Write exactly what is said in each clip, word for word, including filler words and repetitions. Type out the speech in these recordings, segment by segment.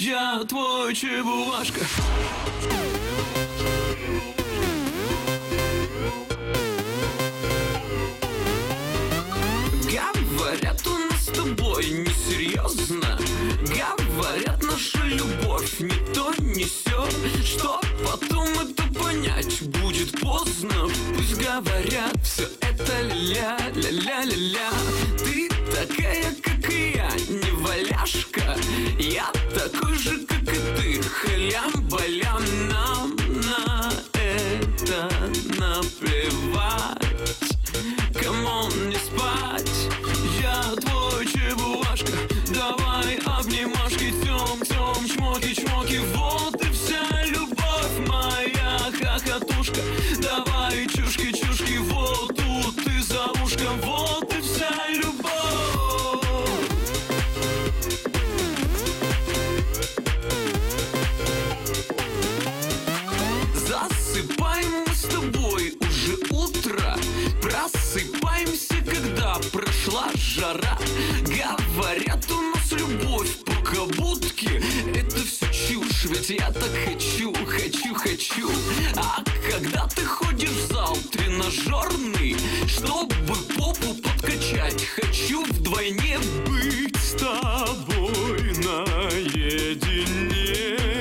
Я твой чебурашка. Говорят, у нас с тобой несерьезно. Говорят, наша любовь не то, не сё. Что потом это понять будет поздно. Пусть говорят, все это ля ля ля ля ля. Ты такая, как и я, не валяшка. Я такой же, как и ты, халям-балям. Нам на это наплевать. Камон, не спать. Я твой чебурашка. Давай обнимашки, тем, тем, чмоки, чмоки. Вот и вся любовь моя хохотушка. Давай чушки, чушки, вот тут ты за ушком. Вот и вся любовь. Засыпаем мы с тобой уже утро. Просыпаемся, когда прошла жара. Говорят, у нас любовь по-кабутке. Это все чушь, ведь я так хочу, хочу, хочу. А когда ты ходишь в зал тренажерный, чтобы попу подкачать, хочу вдвойне быть с тобой наедине.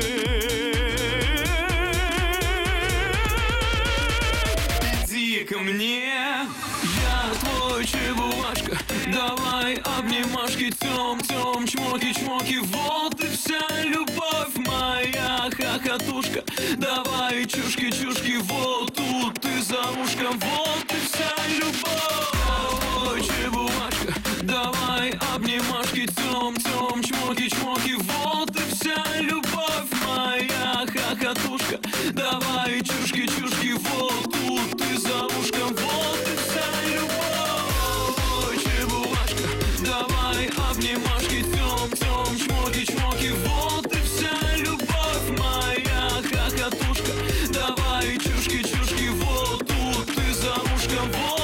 Иди ко мне. Я твой чебурашка. Давай обнимашки, тем, тем, чмоки, чмоки. Вот и вся любовь моя хохотушка. Давай чушки, чушки, вот тут ты за ушком. Вот и вся любовь. Твой чебурашка. Давай обнимашки, тем, тем, чмоки, чмоки. Вот и вся любовь моя хохотушка. Давай чушки, чушки, вот тут ты за ушком. Вот и вся любовь. Твой чебурашка. Давай обнимашки, тем, тем, чмоки, чмоки. Вот и вся любовь моя хохотушка. Давай чушки, чушки, вот тут ты за ушком. Вот